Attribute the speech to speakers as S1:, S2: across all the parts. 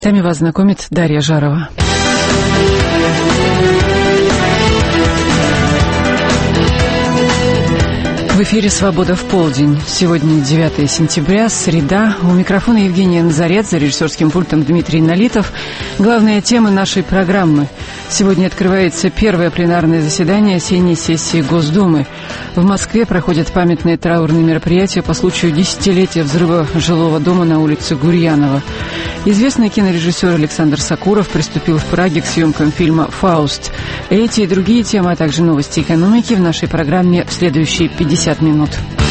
S1: С вас знакомит Дарья Жарова. В эфире «Свобода в полдень». Сегодня 9 сентября, среда. У микрофона Евгения Назарет, за режиссерским пультом Дмитрий Налитов. Главная тема нашей программы. Сегодня открывается первое пленарное заседание осенней сессии Госдумы. В Москве проходят памятные траурные мероприятия по случаю десятилетия взрыва жилого дома на улице Гурьянова. Известный кинорежиссер Александр Сакуров приступил в Праге к съемкам фильма «Фауст». Эти и другие темы, а также новости экономики в нашей программе в следующие 50 минут.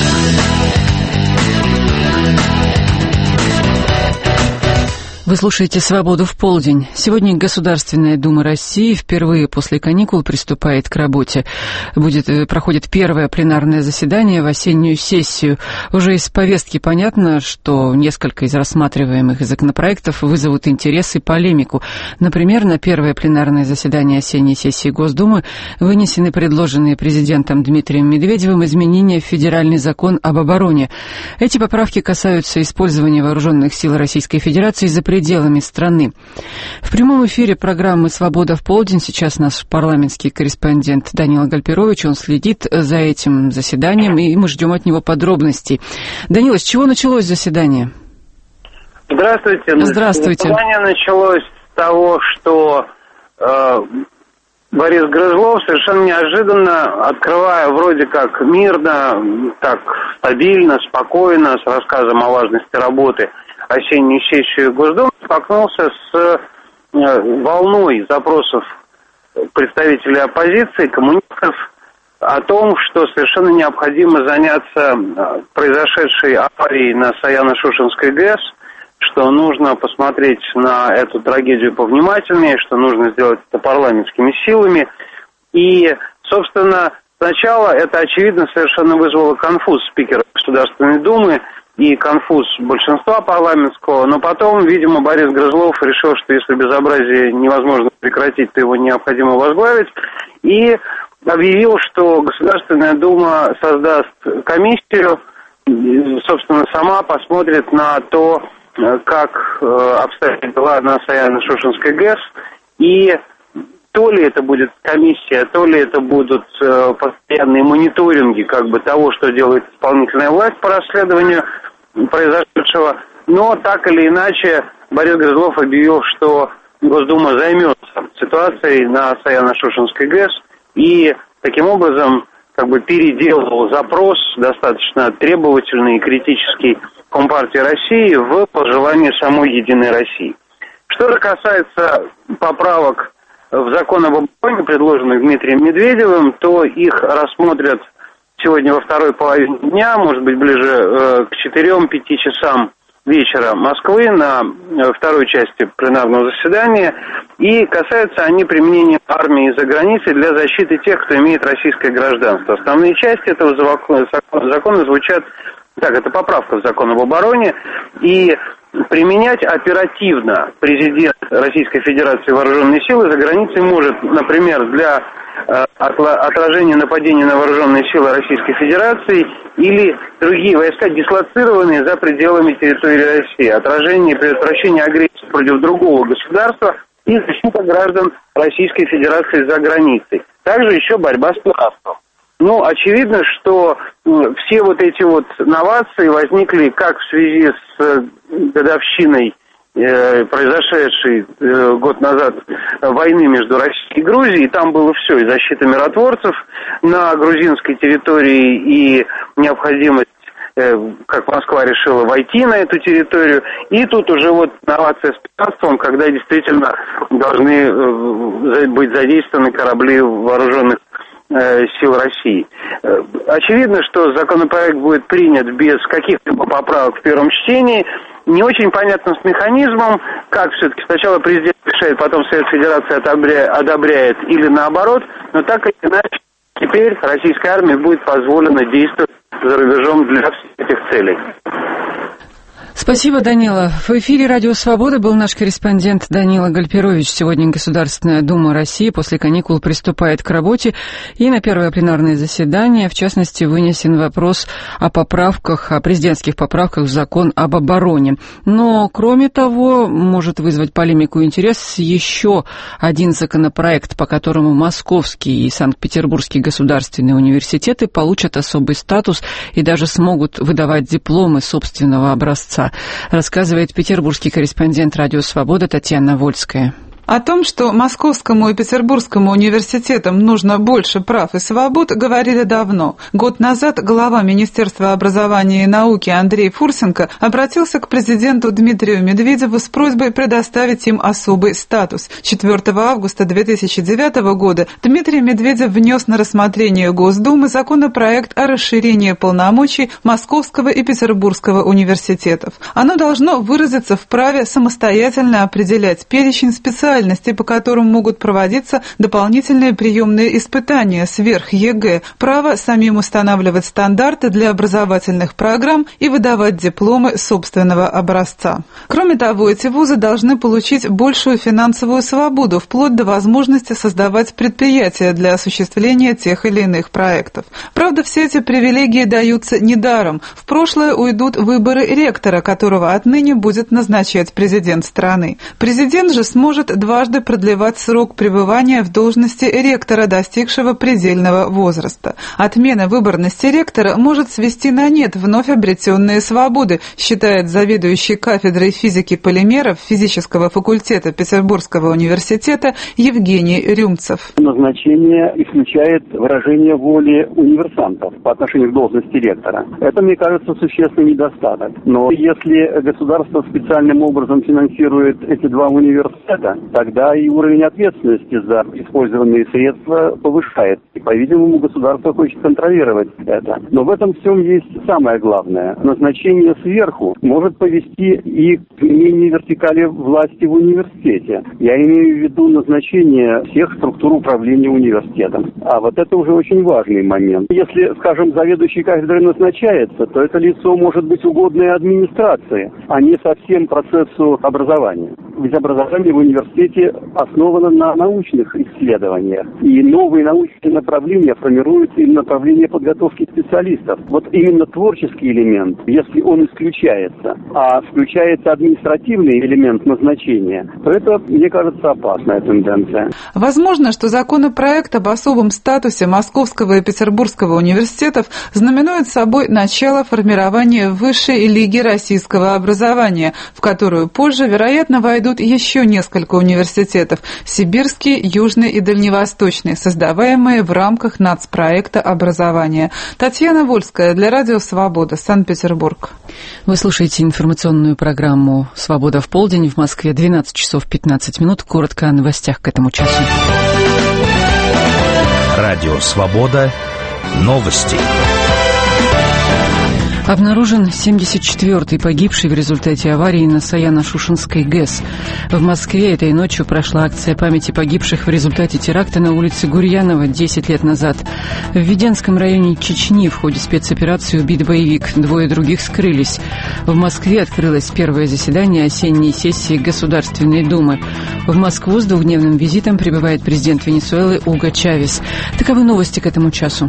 S1: Вы слушаете «Свободу в полдень». Сегодня Государственная Дума России впервые после каникул приступает к работе. Проходит первое пленарное заседание в осеннюю сессию. Уже из повестки понятно, что несколько из рассматриваемых законопроектов вызовут интерес и полемику. Например, на первое пленарное заседание осенней сессии Госдумы вынесены предложенные президентом Дмитрием Медведевым изменения в Федеральный закон об обороне. Эти поправки касаются использования вооруженных сил Российской Федерации за пределами страны. В прямом эфире программы «Свобода в полдень» сейчас наш парламентский корреспондент Данила Гальперович. Он следит за этим заседанием, и мы ждем от него подробностей. Данила, с чего началось заседание?
S2: Здравствуйте.
S1: Здравствуйте.
S2: Заседание началось с того, что Борис Грызлов совершенно неожиданно, открывая вроде как мирно, так стабильно, спокойно, с рассказом о важности работы осеннюю сессию Госдумы, столкнулся с волной запросов представителей оппозиции, коммунистов, о том, что совершенно необходимо заняться произошедшей аварией на Саяно-Шушенской ГЭС, что нужно посмотреть на эту трагедию повнимательнее, что нужно сделать это парламентскими силами. И, собственно, сначала это, очевидно, совершенно вызвало конфуз спикера Государственной Думы и конфуз большинства парламентского, но потом, видимо, Борис Грызлов решил, что если безобразие невозможно прекратить, то его необходимо возглавить, и объявил, что Государственная Дума создаст комиссию, собственно, сама посмотрит на то, как обстоят дела на Саяно-Шушенской ГЭС, и то ли это будет комиссия, то ли это будут постоянные мониторинги как бы того, что делает исполнительная власть по расследованию произошедшего, но так или иначе Борис Грызлов объявил, что Госдума займется ситуацией на Саяно-Шушенской ГЭС и таким образом как бы переделал запрос достаточно требовательный и критический Компартии России в пожелание самой Единой России. Что же касается поправок в закон об обороне, предложенных Дмитрием Медведевым, то их рассмотрят сегодня во второй половине дня, может быть, ближе к 4-5 часам вечера Москвы на второй части пленарного заседания. И касаются они применения армии за границей для защиты тех, кто имеет российское гражданство. Основные части этого закона звучат так, это поправка в закон об обороне, и применять оперативно президент Российской Федерации вооруженные силы за границей может, например, для отражения нападений на вооруженные силы Российской Федерации или другие войска, дислоцированные за пределами территории России, отражение и предотвращение агрессии против другого государства и защита граждан Российской Федерации за границей. Также еще борьба с пиратством. Ну, очевидно, что все вот эти вот новации возникли как в связи с годовщиной произошедшей год назад войны между Россией и Грузией. Там было все, и защита миротворцев на грузинской территории, и необходимость, как Москва решила, войти на эту территорию. И тут уже вот новация с пиратством, когда действительно должны быть задействованы корабли вооруженных сил России. Очевидно, что законопроект будет принят без каких-либо поправок в первом чтении. Не очень понятно с механизмом, как все-таки сначала президент решает, потом Совет Федерации одобряет или наоборот, но так или иначе теперь российской армии будет позволено действовать за рубежом для всех этих целей.
S1: Спасибо, Данила. В эфире «Радио Свобода» был наш корреспондент Данила Гальперович. Сегодня Государственная Дума России после каникул приступает к работе, и на первое пленарное заседание, в частности, вынесен вопрос о поправках, о президентских поправках в закон об обороне. Но, кроме того, может вызвать полемику и интерес еще один законопроект, по которому Московский и Санкт-Петербургский государственные университеты получат особый статус и даже смогут выдавать дипломы собственного образца, рассказывает петербургский корреспондент «Радио Свобода» Татьяна Вольская.
S3: О том, что Московскому и Петербургскому университетам нужно больше прав и свобод, говорили давно. Год назад глава Министерства образования и науки Андрей Фурсенко обратился к президенту Дмитрию Медведеву с просьбой предоставить им особый статус. 4 августа 2009 года Дмитрий Медведев внес на рассмотрение Госдумы законопроект о расширении полномочий Московского и Петербургского университетов. Оно должно выразиться в праве самостоятельно определять перечень специальностей, по которым могут проводиться дополнительные приемные испытания сверх ЕГЭ, право самим устанавливать стандарты для образовательных программ и выдавать дипломы собственного образца. Кроме того, эти вузы должны получить большую финансовую свободу, вплоть до возможности создавать предприятия для осуществления тех или иных проектов. Правда, все эти привилегии даются недаром. В прошлое уйдут выборы ректора, которого отныне будет назначать президент страны. Президент же сможет дважды продлевать срок пребывания в должности ректора, достигшего предельного возраста. Отмена выборности ректора может свести на нет вновь обретенные свободы, считает заведующий кафедрой физики полимеров физического факультета Петербургского университета Евгений Рюмцев.
S4: Назначение исключает выражение воли универсантов по отношению к должности ректора. Это, мне кажется, существенный недостаток. Но если государство специальным образом финансирует эти два университета, тогда и уровень ответственности за использованные средства повышает. И, по-видимому, государство хочет контролировать это. Но в этом всем есть самое главное. Назначение сверху может повести и к изменению вертикали власти в университете. Я имею в виду назначение всех структур управления университетом. А вот это уже очень важный момент. Если, скажем, заведующий кафедрой назначается, то это лицо может быть угодное администрации, а не совсем процессу образования. Ведь образование в университете основано на научных исследованиях. И новые научные направления формируются и направления подготовки специалистов. Вот именно творческий элемент, если он исключается, а включается административный элемент назначения, то это, мне кажется, опасная тенденция.
S3: Возможно, что законопроект об особом статусе Московского и Петербургского университетов знаменует собой начало формирования высшей лиги российского образования, в которую позже, вероятно, войдут еще несколько университетов – Сибирский, Южный и Дальневосточный, создаваемые в рамках нацпроекта образования. Татьяна Вольская для Радио Свобода, Санкт-Петербург.
S1: Вы слушаете информационную программу «Свобода в полдень». В Москве 12 часов 15 минут. Коротко о новостях к этому часу.
S5: Радио Свобода. Новости.
S1: Обнаружен 74-й погибший в результате аварии на Саяно-Шушенской ГЭС. В Москве этой ночью прошла акция памяти погибших в результате теракта на улице Гурьянова 10 лет назад. В Веденском районе Чечни в ходе спецоперации убит боевик. 2 других скрылись. В Москве открылось первое заседание осенней сессии Государственной Думы. В Москву с двухдневным визитом прибывает президент Венесуэлы Уго Чавес. Таковы новости к этому часу.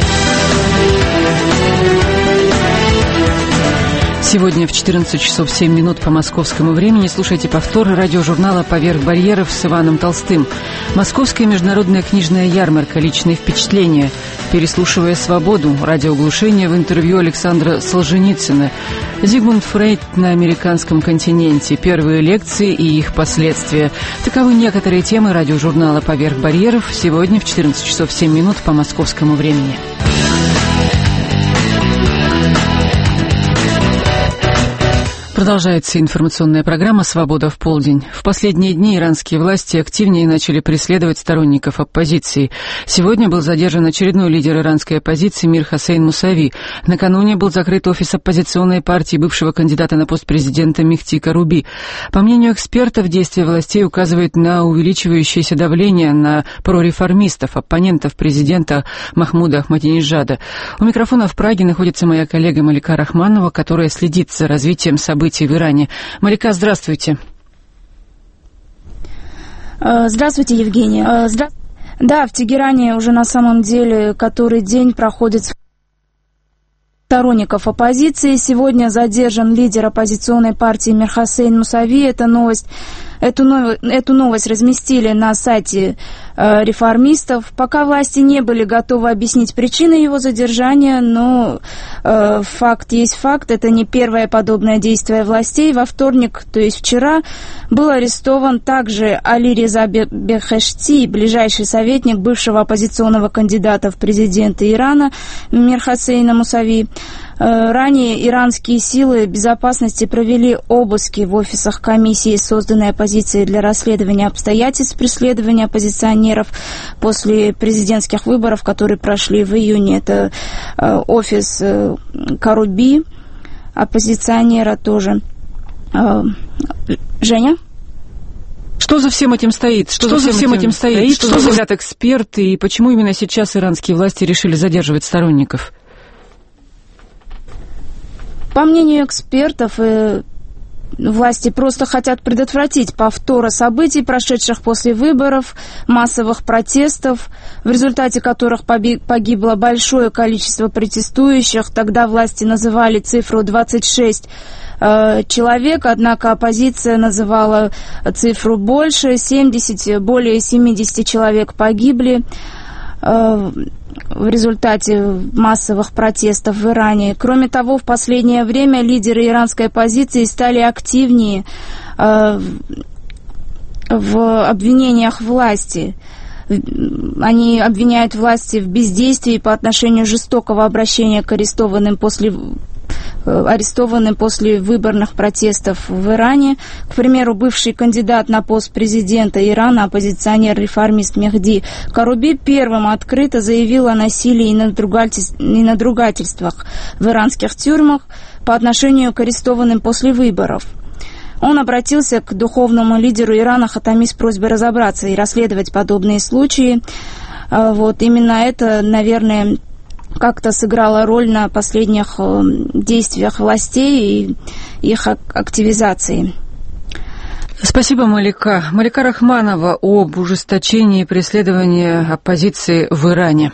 S1: Сегодня в 14 часов 7 минут по московскому времени слушайте повтор радиожурнала «Поверх барьеров» с Иваном Толстым. Московская международная книжная ярмарка «Личные впечатления». Переслушивая свободу. Радиоглушение в интервью Александра Солженицына. Зигмунд Фрейд на американском континенте. Первые лекции и их последствия. Таковы некоторые темы радиожурнала «Поверх барьеров» сегодня в 14 часов 7 минут по московскому времени. Продолжается информационная программа «Свобода в полдень». В последние дни иранские власти активнее начали преследовать сторонников оппозиции. Сегодня был задержан очередной лидер иранской оппозиции Мир Хосейн Мусави. Накануне был закрыт офис оппозиционной партии бывшего кандидата на пост президента Мехти Каруби. По мнению экспертов, действия властей указывают на увеличивающееся давление на прореформистов, оппонентов президента Махмуда Ахмадинеджада. У микрофона в Праге находится моя коллега Малика Рахманова, которая следит за развитием событий событий в Иране. Малика, здравствуйте.
S6: Здравствуйте, Евгения. Да, в Тегеране уже на самом деле который день проходит сторонников оппозиции. Сегодня задержан лидер оппозиционной партии Мир Хосейн Мусави. Эту новость разместили на сайте реформистов. Пока власти не были готовы объяснить причины его задержания, но факт есть факт. Это не первое подобное действие властей. Во вторник, то есть вчера, был арестован также Али Реза Бехешти, ближайший советник бывшего оппозиционного кандидата в президенты Ирана Мир Хосейна Мусави. Ранее иранские силы безопасности провели обыски в офисах комиссии, созданной оппозицией для расследования обстоятельств преследования оппозиционеров после президентских выборов, которые прошли в июне. Это офис Каруби, оппозиционера тоже. Женя?
S1: Что за всем этим стоит? Что говорят эксперты? И почему именно сейчас иранские власти решили задерживать сторонников?
S6: По мнению экспертов, власти просто хотят предотвратить повтора событий, прошедших после выборов, массовых протестов, в результате которых погибло большое количество протестующих. Тогда власти называли цифру 26 человек, однако оппозиция называла цифру больше, более 70 человек погибли в результате массовых протестов в Иране. Кроме того, в последнее время лидеры иранской оппозиции стали активнее в обвинениях власти. Они обвиняют власти в бездействии по отношению жестокого обращения к арестованным после выборных протестов в Иране. К примеру, бывший кандидат на пост президента Ирана, оппозиционер-реформист Мехди Каруби, первым открыто заявил о насилии и надругательствах в иранских тюрьмах по отношению к арестованным после выборов. Он обратился к духовному лидеру Ирана Хатами с просьбой разобраться и расследовать подобные случаи. Именно это, наверное, как-то сыграла роль на последних действиях властей и их активизации.
S1: Спасибо, Малика. Малика Рахманова об ужесточении преследования оппозиции в Иране.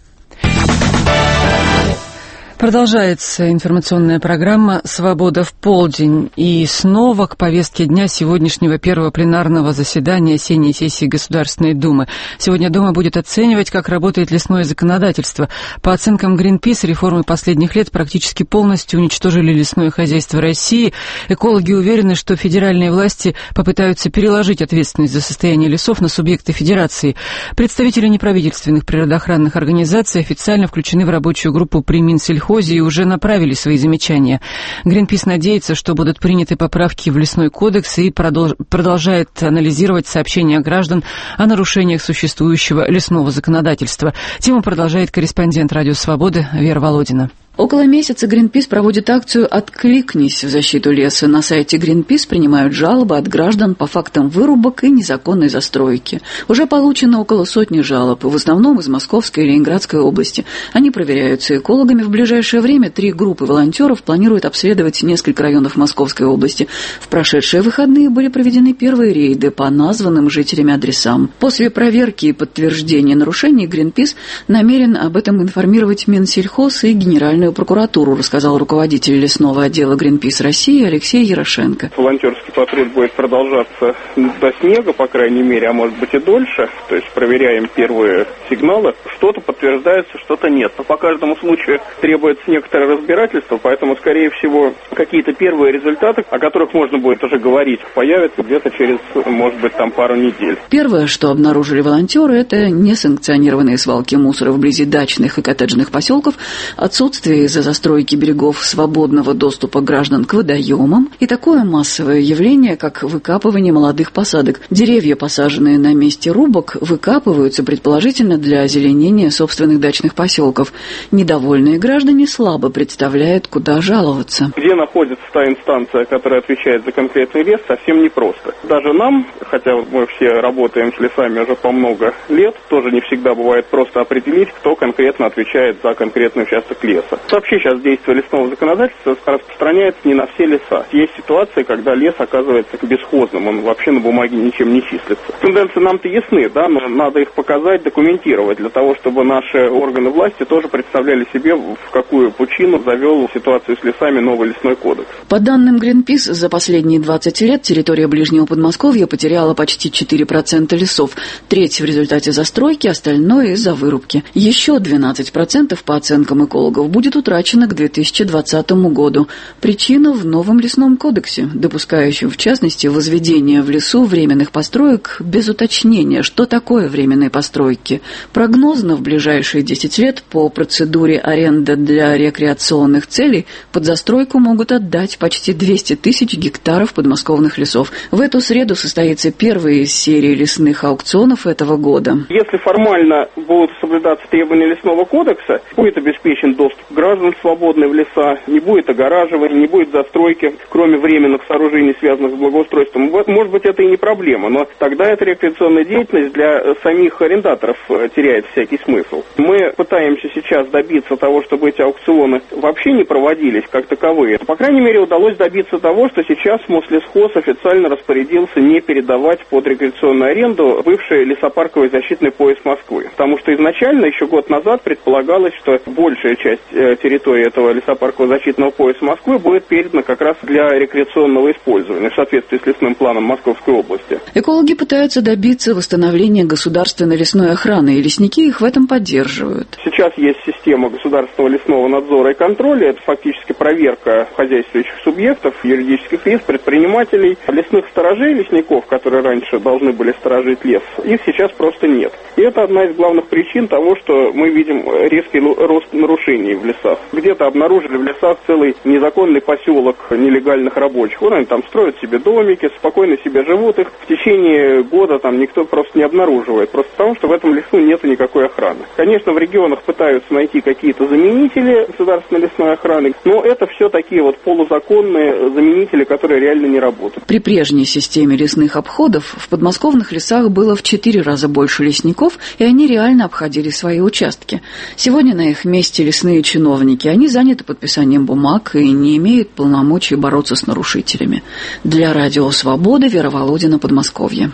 S1: Продолжается информационная программа «Свобода в полдень». И снова к повестке дня сегодняшнего первого пленарного заседания осенней сессии Государственной Думы. Сегодня Дума будет оценивать, как работает лесное законодательство. По оценкам Greenpeace, реформы последних лет практически полностью уничтожили лесное хозяйство России. Экологи уверены, что федеральные власти попытаются переложить ответственность за состояние лесов на субъекты федерации. Представители неправительственных природоохранных организаций официально включены в рабочую группу при Минсельхозе и уже направили свои замечания. Greenpeace надеется, что будут приняты поправки в Лесной кодекс и продолжает анализировать сообщения граждан о нарушениях существующего лесного законодательства. Тему продолжает корреспондент Радио Свободы Вера Володина.
S7: Около месяца Greenpeace проводит акцию «Откликнись» в защиту леса. На сайте Greenpeace принимают жалобы от граждан по фактам вырубок и незаконной застройки. Уже получено около сотни жалоб, в основном из Московской и Ленинградской области. Они проверяются экологами. В ближайшее время 3 группы волонтеров планируют обследовать несколько районов Московской области. В прошедшие выходные были проведены первые рейды по названным жителями адресам. После проверки и подтверждения нарушений Greenpeace намерен об этом информировать Минсельхоз и Генеральную прокуратуру, рассказал руководитель лесного отдела Greenpeace России Алексей Ярошенко.
S8: Волонтерский патруль будет продолжаться до снега, по крайней мере, а может быть и дольше. То есть проверяем первые сигналы. Что-то подтверждается, что-то нет. Но по каждому случаю требуется некоторое разбирательство, поэтому, скорее всего, какие-то первые результаты, о которых можно будет уже говорить, появятся где-то через, может быть, пару недель.
S7: Первое, что обнаружили волонтеры, это несанкционированные свалки мусора вблизи дачных и коттеджных поселков, отсутствие из-за застройки берегов свободного доступа граждан к водоемам и такое массовое явление, как выкапывание молодых посадок. Деревья, посаженные на месте рубок, выкапываются, предположительно, для озеленения собственных дачных поселков. Недовольные граждане слабо представляют, куда жаловаться.
S8: Где находится та инстанция, которая отвечает за конкретный лес, совсем непросто. Даже нам, хотя мы все работаем с лесами уже по много лет, тоже не всегда бывает просто определить, кто конкретно отвечает за конкретный участок леса. Вообще сейчас действие лесного законодательства распространяется не на все леса. Есть ситуации, когда лес оказывается бесхозным, он вообще на бумаге ничем не числится. Тенденции нам-то ясны, да, но надо их показать, документировать, для того, чтобы наши органы власти тоже представляли себе, в какую пучину завел ситуацию с лесами новый лесной кодекс.
S7: По данным Greenpeace, за последние 20 лет территория Ближнего Подмосковья потеряла почти 4% лесов, треть в результате застройки, остальное из-за вырубки. Еще 12% по оценкам экологов будет утрачено к 2020 году. Причина в новом лесном кодексе, допускающем, в частности, возведение в лесу временных построек без уточнения, что такое временные постройки. Прогнозно в ближайшие 10 лет по процедуре аренда для рекреационных целей под застройку могут отдать почти 200 тысяч гектаров подмосковных лесов. В эту среду состоится первая из серии лесных аукционов этого года.
S8: Если формально будут соблюдаться требования лесного кодекса, будет обеспечен доступ граждан свободный в леса, не будет огораживания, не будет застройки, кроме временных сооружений, связанных с благоустройством. Может быть, это и не проблема, но тогда эта рекреационная деятельность для самих арендаторов теряет всякий смысл. Мы пытаемся сейчас добиться того, чтобы эти аукционы вообще не проводились как таковые. По крайней мере, удалось добиться того, что сейчас Мослесхоз официально распорядился не передавать под рекреационную аренду бывший лесопарковый защитный пояс Москвы. Потому что изначально, еще год назад, предполагалось, что большая часть территории этого лесопаркового защитного пояса Москвы будет передана как раз для рекреационного использования в соответствии с лесным планом Московской области.
S7: Экологи пытаются добиться восстановления государственной лесной охраны, и лесники их в этом поддерживают.
S8: Сейчас есть система государственного лесного надзора и контроля. Это фактически проверка хозяйствующих субъектов, юридических лиц, предпринимателей, лесных сторожей, лесников, которые раньше должны были сторожить лес. Их сейчас просто нет. И это одна из главных причин того, что мы видим резкий рост нарушений в лесах. Где-то обнаружили в лесах целый незаконный поселок нелегальных рабочих. Вот они там строят себе домики, спокойно себе живут. Их в течение года там никто просто не обнаруживает. Просто потому, что в этом лесу нет никакой охраны. Конечно, в регионах пытаются найти какие-то заменители государственной лесной охраны, но это все такие вот полузаконные заменители, которые реально не работают.
S7: При прежней системе лесных обходов в подмосковных лесах было в 4 раза больше лесников, и они реально обходили свои участки. Сегодня на их месте лесные чиновники. Они заняты подписанием бумаг и не имеют полномочий бороться с нарушителями. Для Радио Свобода, Вера Володина, Подмосковье.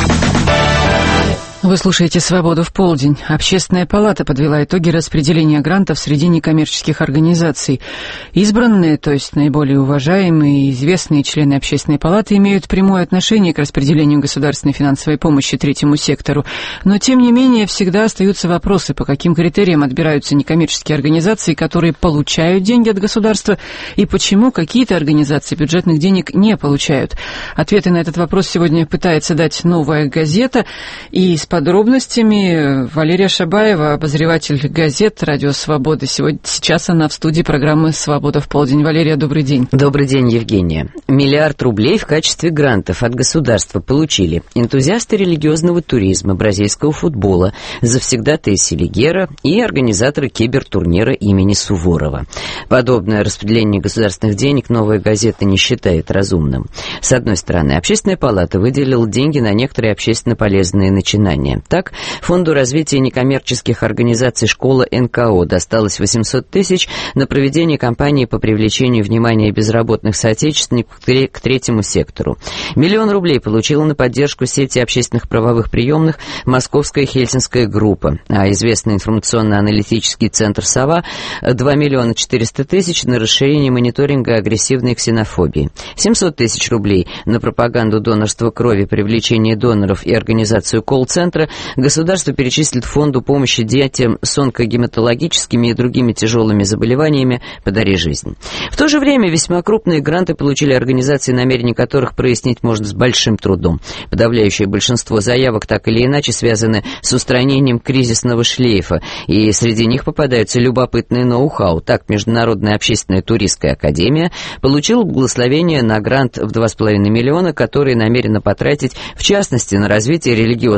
S1: Вы слушаете «Свободу в полдень». Общественная палата подвела итоги распределения грантов среди некоммерческих организаций. Избранные, то есть наиболее уважаемые и известные члены общественной палаты, имеют прямое отношение к распределению государственной финансовой помощи третьему сектору. Но, тем не менее, всегда остаются вопросы, по каким критериям отбираются некоммерческие организации, которые получают деньги от государства, и почему какие-то организации бюджетных денег не получают. Ответы на этот вопрос сегодня пытается дать «Новая газета», и с подробностями Валерия Шабаева, обозреватель газет «Радио Свобода». Сейчас она в студии программы «Свобода в полдень». Валерия, добрый день.
S9: Добрый день, Евгения. 1 миллиард рублей в качестве грантов от государства получили энтузиасты религиозного туризма, бразильского футбола, завсегдатаи Селигера и организаторы кибертурнира имени Суворова. Подобное распределение государственных денег «Новая газета» не считает разумным. С одной стороны, Общественная палата выделила деньги на некоторые общественно полезные начинания. Так, Фонду развития некоммерческих организаций «Школа НКО» досталось 800 тысяч на проведение кампании по привлечению внимания безработных соотечественников к третьему сектору. 1 миллион рублей получила на поддержку сети общественных правовых приемных Московская Хельсинская группа, а известный информационно-аналитический центр «Сова» 2 миллиона 400 тысяч на расширение мониторинга агрессивной ксенофобии. 700 тысяч рублей на пропаганду донорства крови, привлечение доноров и организацию колл-центра государство перечислит фонду помощи детям с онкогематологическими и другими тяжелыми заболеваниями «Подари жизнь». В то же время весьма крупные гранты получили организации, намерения которых прояснить можно с большим трудом. Подавляющее большинство заявок так или иначе связаны с устранением кризисного шлейфа, и среди них попадаются любопытные ноу-хау. Так, Международная общественная туристская академия получила благословение на грант в 2,5 миллиона, который намерена потратить, в частности, на развитие религиозного туризма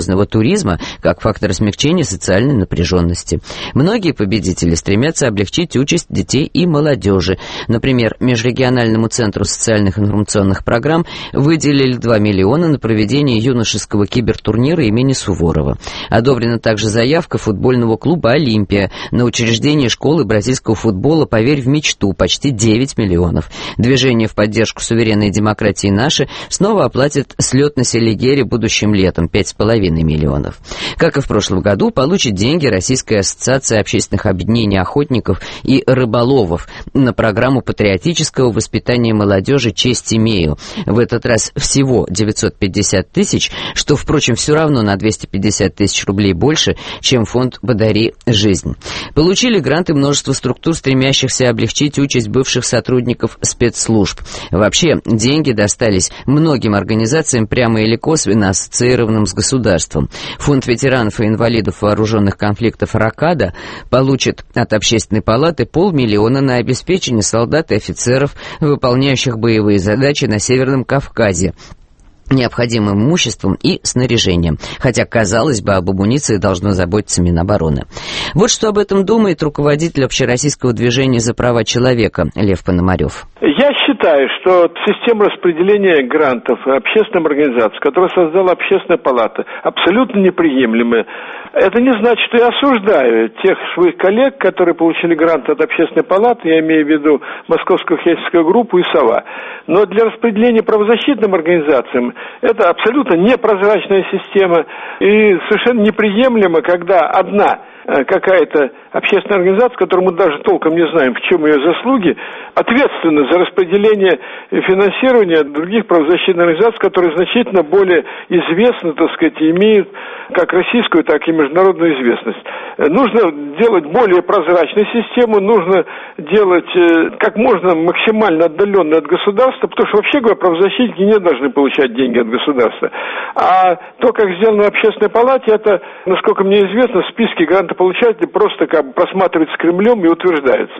S9: туризма как фактор смягчения социальной напряженности. Многие победители стремятся облегчить участь детей и молодежи. Например, Межрегиональному центру социальных информационных программ выделили 2 миллиона на проведение юношеского кибертурнира имени Суворова. Одобрена также заявка футбольного клуба «Олимпия» на учреждение школы бразильского футбола «Поверь в мечту» почти 9 миллионов. Движение в поддержку суверенной демократии «Наши» снова оплатит слет на Селигере будущим летом 5,5 миллионов. Как и в прошлом году, получит деньги Российская ассоциация общественных объединений охотников и рыболовов на программу патриотического воспитания молодежи «Честь имею». В этот раз всего 950 тысяч, что, впрочем, все равно на 250 тысяч рублей больше, чем фонд «Подари жизнь». Получили гранты множество структур, стремящихся облегчить участь бывших сотрудников спецслужб. Вообще, деньги достались многим организациям, прямо или косвенно ассоциированным с государством. Фонд ветеранов и инвалидов вооруженных конфликтов «Ракада» получит от Общественной палаты 500 000 на обеспечение солдат и офицеров, выполняющих боевые задачи на Северном Кавказе, необходимым имуществом и снаряжением. Хотя, казалось бы, об амуниции должно заботиться Минобороны. Вот что об этом думает руководитель общероссийского движения за права человека Лев Пономарев.
S10: Я считаю, что система распределения грантов общественным организациям, которую создала Общественная палата, абсолютно неприемлемая. Это не значит, что я осуждаю тех своих коллег, которые получили гранты от Общественной палаты, я имею в виду Московскую хельсинскую группу и СОВА. Но для распределения правозащитным организациям это абсолютно непрозрачная система и совершенно неприемлемо, когда одна какая-то общественная организация, которую мы даже толком не знаем, в чем ее заслуги, ответственна за распределение финансирования других правозащитных организаций, которые значительно более известны, так сказать, и имеют как российскую, так и международную известность. Нужно делать более прозрачную систему, нужно делать как можно максимально отдаленную от государства, потому что, вообще говоря, правозащитники не должны получать деньги от государства. А то, как сделано в Общественной палате, это, насколько мне известно, в списке грантополучателей просто как бы просматривается Кремлем и утверждается.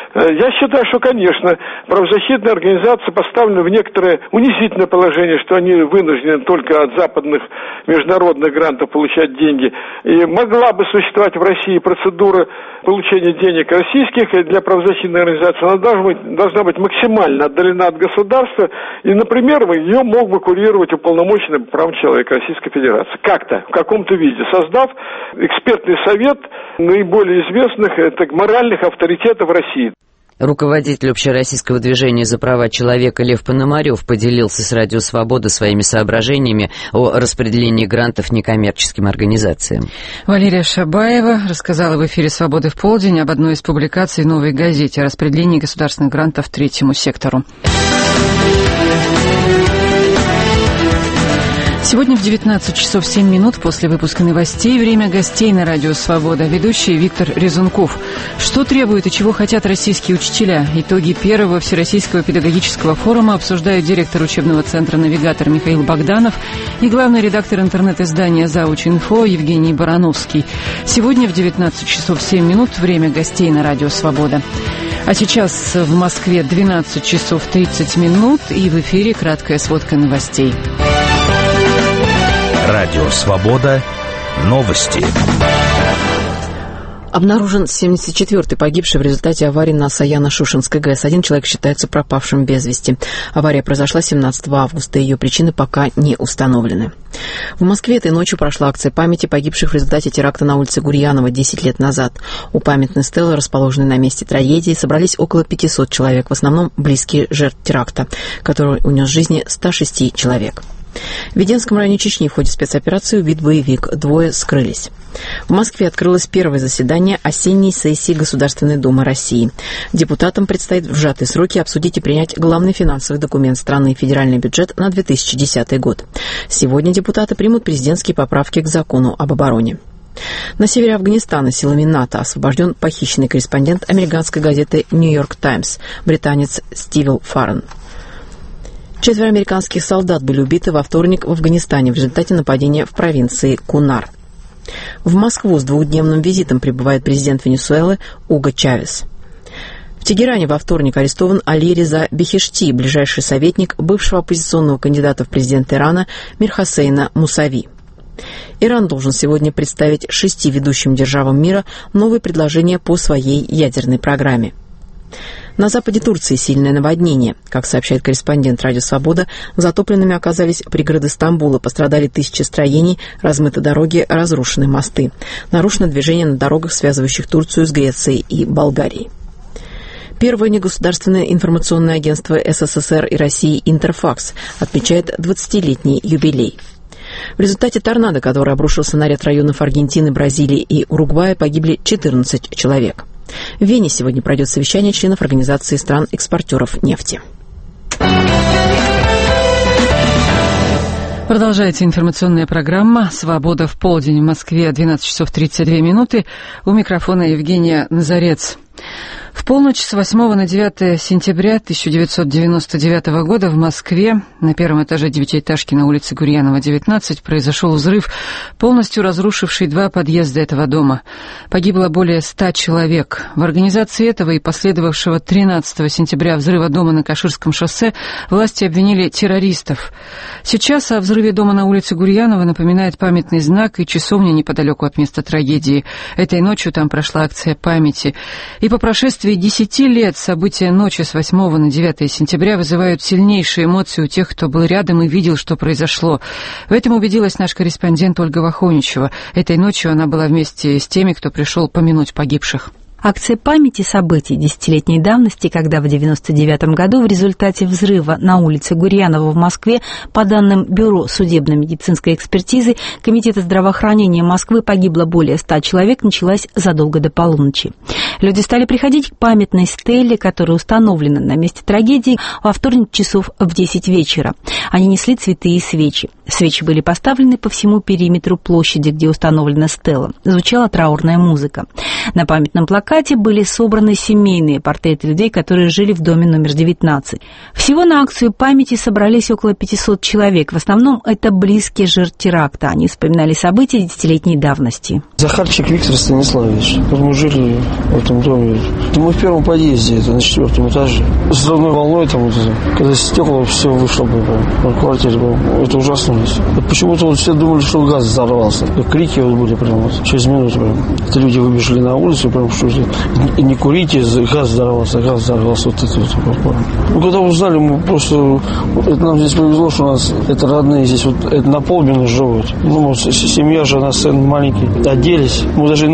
S10: Я считаю, что, конечно, правозащитные организации поставлены в некоторое унизительное положение, что они вынуждены только от западных международных грантов получать деньги. И могла бы существовать в России процедура получения денег российских, и для правозащитной организации она должна быть максимально отдалена от государства, и, например, ее мог бы курировать уполномоченный по правам человека Российской Федерации. Как-то, в каком-то виде, создав экспертный совет наиболее известных моральных авторитетов России.
S9: Руководитель общероссийского движения за права человека Лев Пономарев поделился с Радио Свобода своими соображениями о распределении грантов некоммерческим организациям.
S1: Валерия Шабаева рассказала в эфире «Свободы в полдень» об одной из публикаций «Новой газете» о распределении государственных грантов третьему сектору. Сегодня в 19 часов 7 минут после выпуска новостей время гостей на радио «Свобода». Ведущий Виктор Резунков. Что требуют и чего хотят российские учителя? Итоги первого Всероссийского педагогического форума обсуждают директор учебного центра «Навигатор» Михаил Богданов и главный редактор интернет-издания «Зауч.Инфо» Евгений Барановский. Сегодня в 19 часов 7 минут время гостей на радио «Свобода». А сейчас в Москве 12 часов 30 минут и в эфире краткая сводка новостей.
S5: Радио «Свобода». Новости.
S11: Обнаружен 74-й погибший в результате аварии на Саяно-Шушенской ГЭС. Один человек считается пропавшим без вести. Авария произошла 17 августа. Ее причины пока не установлены. В Москве этой ночью прошла акция памяти погибших в результате теракта на улице Гурьянова 10 лет назад. У памятной стелы, расположенной на месте трагедии, собрались около 500 человек, в основном близкие жертв теракта, который унес жизни 106 человек. В Веденском районе Чечни в ходе спецоперации убит боевик. 2 скрылись. В Москве открылось первое заседание осенней сессии Государственной Думы России. Депутатам предстоит в сжатые сроки обсудить и принять главный финансовый документ страны – федеральный бюджет на 2010 год. Сегодня депутаты примут президентские поправки к закону об обороне. На севере Афганистана силами НАТО освобожден похищенный корреспондент американской газеты «Нью-Йорк Таймс», британец Стивен Фаррен. 4 американских солдат были убиты во вторник в Афганистане в результате нападения в провинции Кунар. В Москву с 2-дневным визитом прибывает президент Венесуэлы Уго Чавес. В Тегеране во вторник арестован Али Реза Бехешти, ближайший советник бывшего оппозиционного кандидата в президенты Ирана Мир Хосейна Мусави. Иран должен сегодня представить 6 ведущим державам мира новые предложения по своей ядерной программе. На западе Турции сильное наводнение. Как сообщает корреспондент «Радио Свобода», затопленными оказались пригороды Стамбула, пострадали тысячи строений, размыты дороги, разрушены мосты. Нарушено движение на дорогах, связывающих Турцию с Грецией и Болгарией. Первое негосударственное информационное агентство СССР и России «Интерфакс» отмечает 20-летний юбилей. В результате торнадо, который обрушился на ряд районов Аргентины, Бразилии и Уругвая, погибли 14 человек. В Вене сегодня пройдет совещание членов Организации стран-экспортеров нефти.
S1: Продолжается информационная программа «Свобода в полдень» в Москве, 12 часов 32 минуты. У микрофона Евгения Назарец. В полночь с 8 на 9 сентября 1999 года в Москве на первом этаже девятиэтажки на улице Гурьянова, 19, произошел взрыв, полностью разрушивший 2 подъезда этого дома. Погибло более 100 человек. В организации этого и последовавшего 13 сентября взрыва дома на Каширском шоссе власти обвинили террористов. Сейчас о взрыве дома на улице Гурьянова напоминает памятный знак и часовня неподалеку от места трагедии. Этой ночью там прошла акция памяти. И по прошествии 10 лет события ночи с 8 на 9 сентября вызывают сильнейшие эмоции у тех, кто был рядом и видел, что произошло. В этом убедилась наш корреспондент Ольга Вахоничева. Этой ночью она была вместе с теми, кто пришел помянуть погибших.
S12: Акция памяти событий десятилетней давности, когда в 1999 году в результате взрыва на улице Гурьянова в Москве, по данным Бюро судебно-медицинской экспертизы Комитета здравоохранения Москвы, погибло более 100 человек, началась задолго до полуночи. Люди стали приходить к памятной стеле, которая установлена на месте трагедии, во вторник часов в 10 вечера. Они несли цветы и свечи. Свечи были поставлены по всему периметру площади, где установлена стела. Звучала траурная музыка. На памятном плакате были собраны семейные портреты людей, которые жили в доме номер 19. Всего на акцию памяти собрались около 500 человек. В основном это близкие жертв теракта. Они вспоминали события десятилетней давности.
S13: Захарчик Виктор Станиславович. Мы жили в этом доме. Мы в первом подъезде, это на 4-м этаже. Взрывной волной, там, когда стекла все вышло в квартире, это ужаснулось. Почему-то все думали, что газ взорвался. Крики были прямо через минуту. Это люди выбежали на улицу, прям что не курите, газ взорвался. Вот это вот. Ну, когда узнали, мы просто... Это нам здесь повезло, что у нас это родные здесь вот это на полбина живут. Ну, семья, жена, сын маленький. Оделись. Мы даже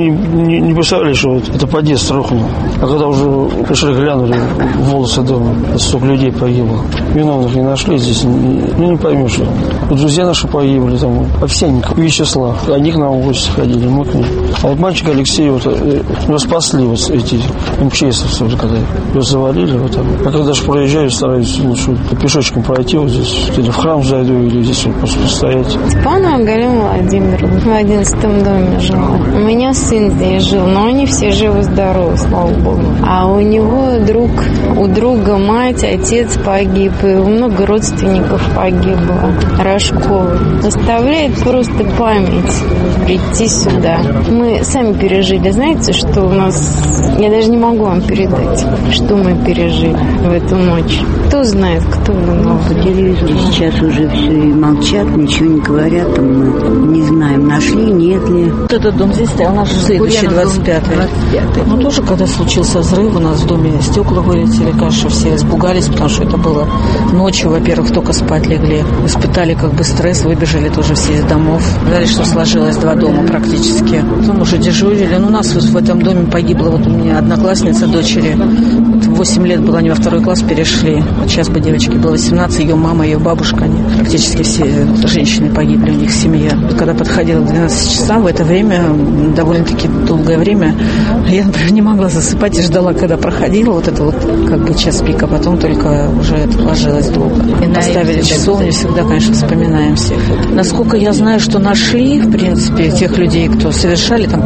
S13: не представляли, что вот это подъезд рухнул. А когда уже пришли, глянули волосы дома, столько людей погибло. Виновных не нашли здесь. Не поймешь. Вот друзья наши погибли, там, Овсянников, Вячеслав. Они к нам в гости ходили, мы к ним. А вот мальчик Алексей, вот, его спасли вот эти МЧСовцы, вот, когда его завалили. Вот, а когда же проезжаю, стараюсь пешочком пройти вот здесь, или в храм зайду, или здесь вот просто постоять.
S14: Степанова Галина Владимировна в 11-м доме жила. У меня сын здесь жил, но они все живы-здоровы, слава богу. А у него у друга мать, отец погиб, и много родственников погибло. Рожковый. Заставляет просто память прийти сюда. Мы сами пережили, знаете, что у нас... Я даже не могу вам передать, что мы пережили в эту ночь. Кто знает, кто виноват.
S15: По телевизору сейчас уже все и молчат, ничего не говорят, там мы не знаем, нашли, нет ли.
S16: Вот этот дом здесь стоял наш следующий, 25-й. Ну, тоже, когда случился взрыв, у нас в доме стекла вылетели, конечно, все испугались, потому что это было ночью, во-первых, только спать легли. Испытали как бы стресс, выбежали тоже все из домов. Сказали, что сложилось 2 дома практически. Потом уже дежурили. Ну, у нас вот в этом доме погибла вот у меня одноклассница дочери. Вот 8 лет была, они во 2 класс перешли. Вот сейчас бы девочке было 18, ее мама, ее бабушка, они практически все женщины погибли, у них семья. Вот когда подходила к 12 часам, в это время, довольно-таки долгое время, я, например, не могла засыпать и ждала, когда проходила вот это вот как бы час пик, а потом только уже это ложилось долго. И поставили часовню, всегда, конечно, вспоминаем всех. Насколько я знаю, что нашли, в принципе, тех людей, кто совершали там,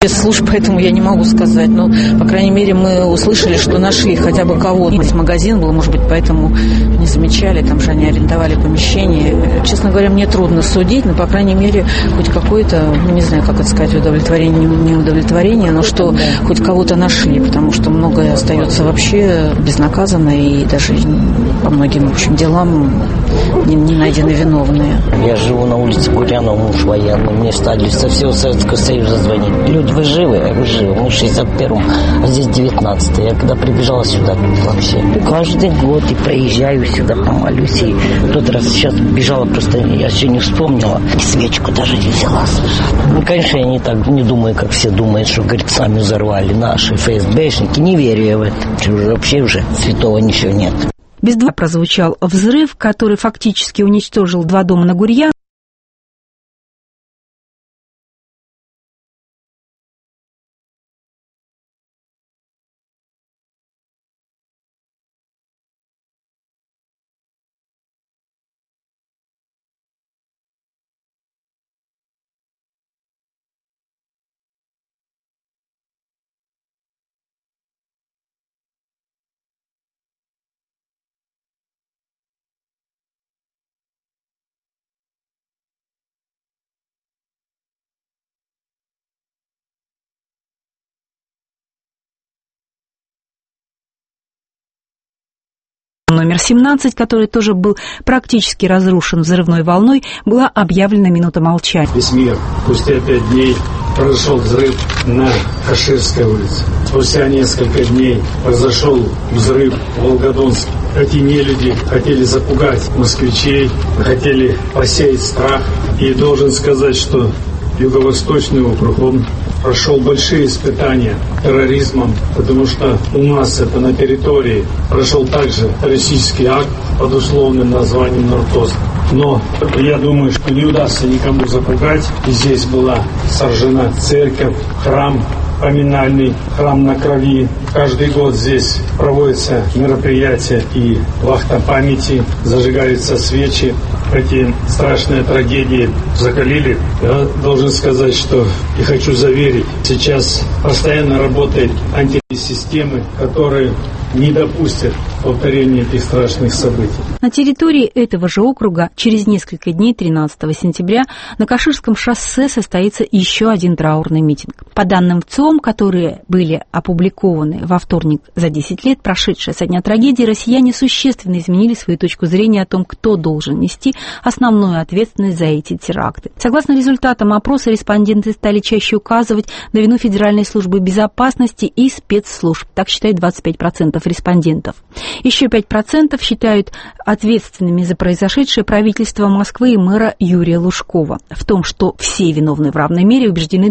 S16: Служб, поэтому я не могу сказать. Но, по крайней мере, мы услышали, что нашли хотя бы кого-то. Магазин был, может быть, поэтому не замечали. Там же они арендовали помещение. Честно говоря, мне трудно судить, но, по крайней мере, хоть какое-то, не знаю, как это сказать, удовлетворение, не удовлетворение, но что хоть кого-то нашли, потому что многое остается вообще безнаказанно, и даже по многим, в общем, делам не найдены виновные.
S17: Я живу на улице Гурянова, муж военный. Мне стали со всего Советского Союза звонить. Люди, вы живы? Вы живы. Мы в 61-м, а здесь 19-й. Я когда прибежала сюда, вообще каждый год и проезжаю сюда, помолюсь. И в тот раз сейчас бежала, просто я еще не вспомнила. И свечку даже не взяла, слушай. Ну, конечно, я не так не думаю, как все думают, что, говорит, сами взорвали наши ФСБшники. Не верю я в это. Вообще уже святого ничего нет.
S12: Без два прозвучал взрыв, который фактически уничтожил 2 дома на Гурьяново. Номер 17, который тоже был практически разрушен взрывной волной, была объявлена минута молчания.
S18: Весь мир спустя 5 дней произошел взрыв на Каширской улице. Спустя несколько дней произошел взрыв в Волгодонске. Эти нелюди хотели запугать москвичей, хотели посеять страх. И должен сказать, что Юго-Восточный округ, он прошел большие испытания терроризмом, потому что у нас это на территории прошел также террористический акт под условным названием «Нортоз». Но я думаю, что не удастся никому запугать. И здесь была сожжена церковь, храм поминальный, храм на крови. Каждый год здесь проводятся мероприятия и вахта памяти, зажигаются свечи. Эти страшные трагедии закалили. Я должен сказать, что и хочу заверить, сейчас постоянно работает антисистемы, которые не допустят повторения этих страшных событий.
S12: На территории этого же округа через несколько дней, 13 сентября, на Каширском шоссе состоится еще один траурный митинг. По данным ВЦИОМ, которые были опубликованы во вторник за 10 лет, прошедшие со дня трагедии, россияне существенно изменили свою точку зрения о том, кто должен нести основную ответственность за эти теракты. Согласно результатам опроса, респонденты стали чаще указывать на вину Федеральной службы безопасности и спецслужб. Так считает 25% респондентов. Еще 5% считают ответственными за произошедшее правительство Москвы и мэра Юрия Лужкова. В том, что все виновны в равной мере, убеждены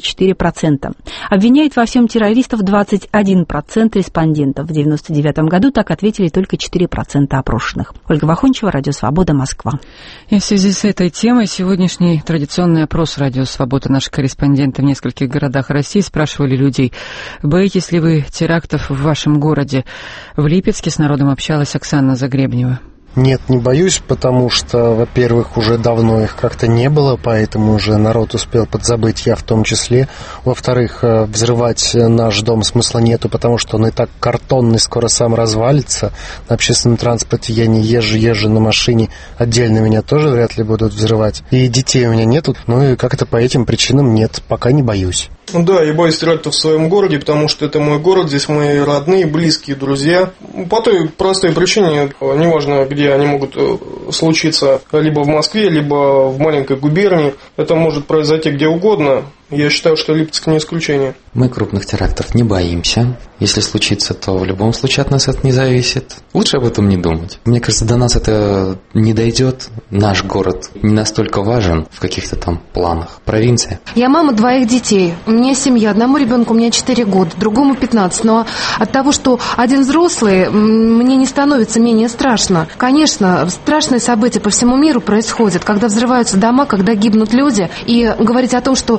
S12: 24%. Обвиняет во всем террористов 21% респондентов. В 1999 году так ответили только 4% опрошенных. Ольга Вахончева, Радио Свобода, Москва.
S1: И в связи с этой темой сегодняшний традиционный опрос Радио Свобода. Наши корреспонденты в нескольких городах России спрашивали людей: боитесь ли вы терактов в вашем городе? В Липецке с народом общалась Оксана Загребнева.
S19: Нет, не боюсь, потому что, во-первых, уже давно их как-то не было, поэтому уже народ успел подзабыть, я в том числе. Во-вторых, взрывать наш дом смысла нету, потому что он и так картонный, скоро сам развалится. На общественном транспорте я не езжу на машине, отдельно меня тоже вряд ли будут взрывать. И детей у меня нету, ну и как-то по этим причинам нет, пока не боюсь.
S20: Да, я боюсь терактов в своем городе, потому что это мой город, здесь мои родные, близкие, друзья. По той простой причине, неважно, где они могут случиться, либо в Москве, либо в маленькой губернии, это может произойти где угодно. Я считаю, что Липецк не исключение.
S21: Мы крупных терактов не боимся. Если случится, то в любом случае от нас это не зависит. Лучше об этом не думать. Мне кажется, до нас это не дойдет. Наш город не настолько важен в каких-то там планах. Провинция.
S22: Я мама 2 детей. У меня семья. Одному ребенку у меня 4 года, другому 15. Но от того, что один взрослый, мне не становится менее страшно. Конечно, страшные события по всему миру происходят, когда взрываются дома, когда гибнут люди. И говорить о том, что обыватели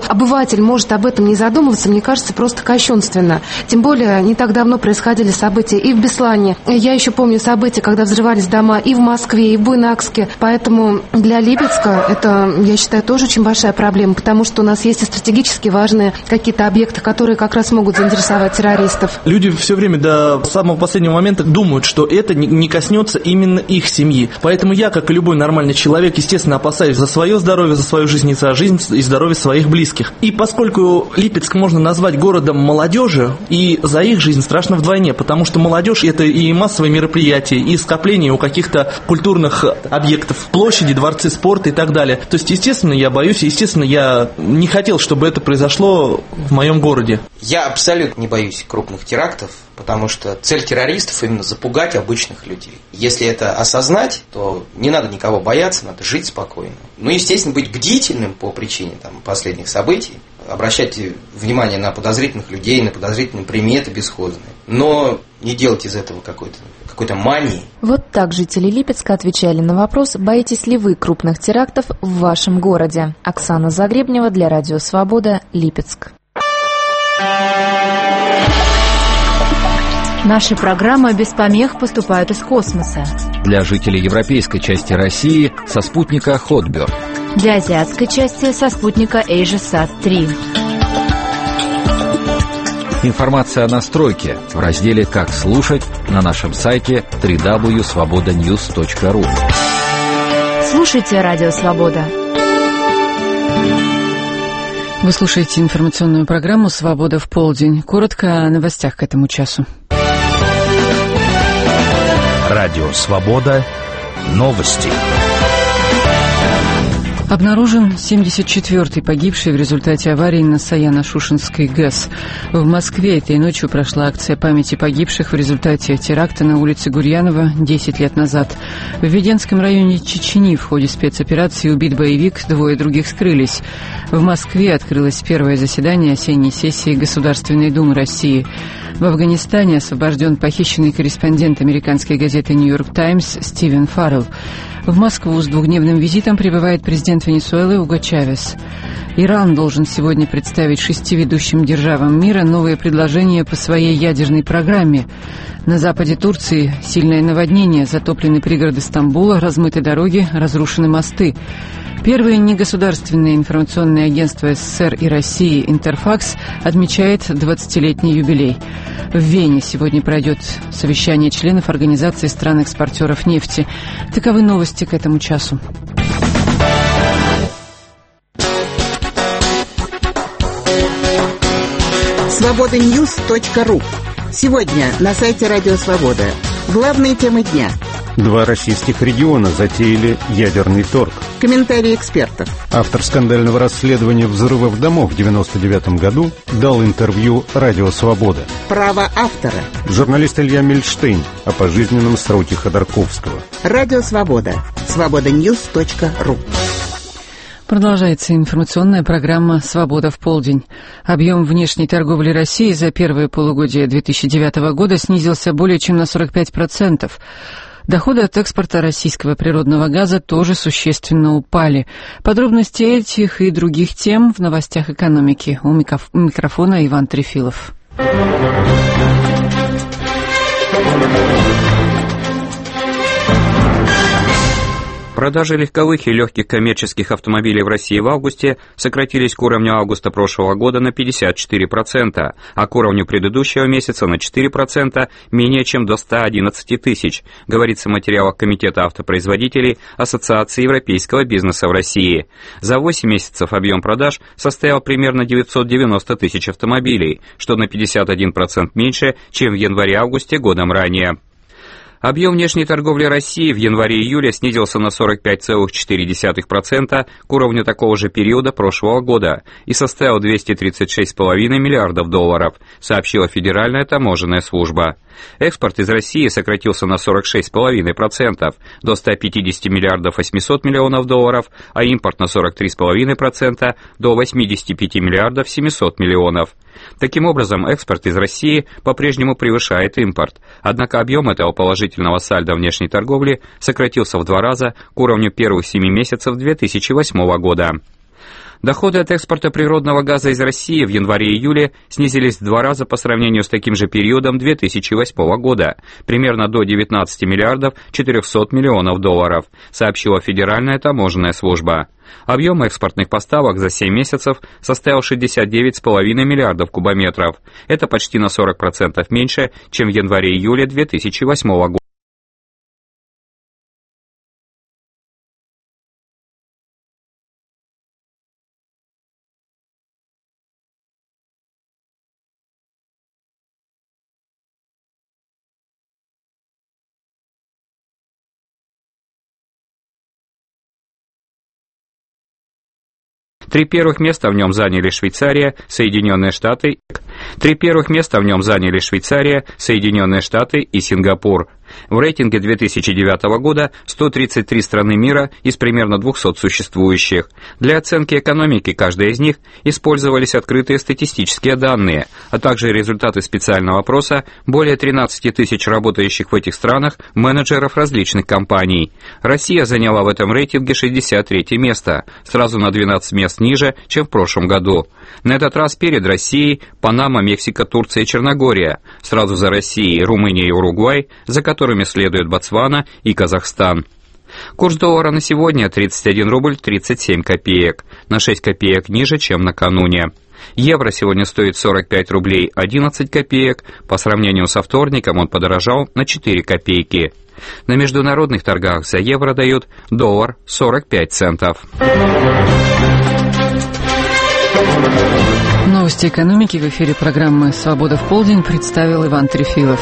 S22: обыватель может об этом не задумываться, мне кажется, просто кощунственно. Тем более, не так давно происходили события и в Беслане. Я еще помню события, когда взрывались дома и в Москве, и в Буйнакске. Поэтому для Липецка это, я считаю, тоже очень большая проблема, потому что у нас есть и стратегически важные какие-то объекты, которые как раз могут заинтересовать террористов.
S2: Люди все время до самого последнего момента думают, что это не коснется именно их семьи. Поэтому я, как и любой нормальный человек, естественно, опасаюсь за свое здоровье, за свою жизнь и за жизнь и здоровье своих близких. И поскольку Липецк можно назвать городом молодежи, и за их жизнь страшно вдвойне, потому что молодежь – это и массовые мероприятия, и скопление у каких-то культурных объектов, площади, дворцы спорта и так далее. То есть, естественно, я боюсь, естественно, я не хотел, чтобы это произошло в моем городе.
S4: Я абсолютно не боюсь крупных терактов, потому что цель террористов именно запугать обычных людей. Если это осознать, то не надо никого бояться, надо жить спокойно. Ну, естественно, быть бдительным по причине последних событий, обращать внимание на подозрительных людей, на подозрительные приметы бесхозные, но не делать из этого какой-то мании.
S23: Вот так жители Липецка отвечали на вопрос, боитесь ли вы крупных терактов в вашем городе. Оксана Загребнева для Радио Свобода, Липецк.
S24: Наши программы без помех поступают из космоса.
S5: Для жителей европейской части России со спутника Хотберг.
S24: Для азиатской части со спутника AsiaSat-3.
S5: Информация о настройке в разделе «Как слушать» на нашем сайте www.svobodanews.ru.
S24: Слушайте Радио Свобода.
S1: Вы слушаете информационную программу «Свобода в полдень». Коротко о новостях к этому часу.
S5: Радио «Свобода». Новости.
S1: Обнаружен 74-й погибший в результате аварии на Саяно-Шушенской ГЭС. В Москве этой ночью прошла акция памяти погибших в результате теракта на улице Гурьянова 10 лет назад. В Веденском районе Чечни в ходе спецоперации убит боевик, 2 других скрылись. В Москве открылось первое заседание осенней сессии Государственной Думы России. В Афганистане освобожден похищенный корреспондент американской газеты «Нью-Йорк Таймс» Стивен Фаррелл. В Москву с двухдневным визитом прибывает президент Венесуэлы Уго Чавес. Иран должен сегодня представить 6 ведущим державам мира новые предложения по своей ядерной программе. На западе Турции сильное наводнение, затоплены пригороды Стамбула, размыты дороги, разрушены мосты. Первое негосударственное информационное агентство СССР и России «Интерфакс» отмечает 20-летний юбилей. В Вене сегодня пройдет совещание членов Организации стран-экспортеров нефти. Таковы новости к этому часу.
S25: Свободаньюз.ру. Сегодня на сайте Радио Свобода. Главные темы дня.
S26: 2 российских региона затеяли ядерный торг.
S25: Комментарии экспертов.
S26: Автор скандального расследования взрывов домов в 1999 году дал интервью «Радио Свобода».
S25: Право автора.
S26: Журналист Илья Мильштейн о пожизненном сроке Ходорковского.
S25: Радио Свобода. Свободаньюз.ру.
S1: Продолжается информационная программа «Свобода в полдень». Объем внешней торговли России за первое полугодие 2009 года снизился более чем на 45%. Доходы от экспорта российского природного газа тоже существенно упали. Подробности этих и других тем в новостях экономики. У микрофона Иван Трефилов.
S27: Продажи легковых и легких коммерческих автомобилей в России в августе сократились к уровню августа прошлого года на 54%, а к уровню предыдущего месяца на 4%, менее чем до 111 тысяч, говорится в материалах Комитета автопроизводителей Ассоциации европейского бизнеса в России. За 8 месяцев объем продаж составил примерно 990 тысяч автомобилей, что на 51% меньше, чем в январе-августе годом ранее. Объем внешней торговли России в январе-июле снизился на 45,4% к уровню такого же периода прошлого года и составил $236,5 миллиардов, сообщила Федеральная таможенная служба. Экспорт из России сократился на 46,5% до $150 миллиардов 800 миллионов, а импорт на 43,5% до $85 миллиардов 700 миллионов. Таким образом, экспорт из России по-прежнему превышает импорт, однако объем этого положительного сальдо внешней торговли сократился в 2 раза к уровню первых 7 месяцев 2008 года. Доходы от экспорта природного газа из России в январе-июле снизились в 2 раза по сравнению с таким же периодом 2008 года, примерно до 19 миллиардов 400 миллионов долларов, сообщила Федеральная таможенная служба. Объем экспортных поставок за 7 месяцев составил 69,5 миллиардов кубометров. Это почти на 40% меньше, чем в январе-июле 2008 года. Три первых места в нем заняли Швейцария, Соединенные Штаты и Сингапур. В рейтинге 2009 года 133 страны мира из примерно 200 существующих. Для оценки экономики каждой из них использовались открытые статистические данные, а также результаты специального опроса более 13 тысяч работающих в этих странах менеджеров различных компаний. Россия заняла в этом рейтинге 63 место, сразу на 12 мест ниже, чем в прошлом году. На этот раз перед Россией Панама, Мексика, Турция и Черногория, сразу за Россией Румыния и Уругвай, за которыми следуют Ботсвана и Казахстан. Курс доллара на сегодня 31 рубль 37 копеек, на 6 копеек ниже, чем накануне. Евро сегодня стоит 45 рублей 11 копеек, по сравнению со вторником он подорожал на 4 копейки. На международных торгах за евро дают доллар 45 центов.
S1: Новости экономики в эфире программы «Свобода в полдень» представил Иван Трефилов.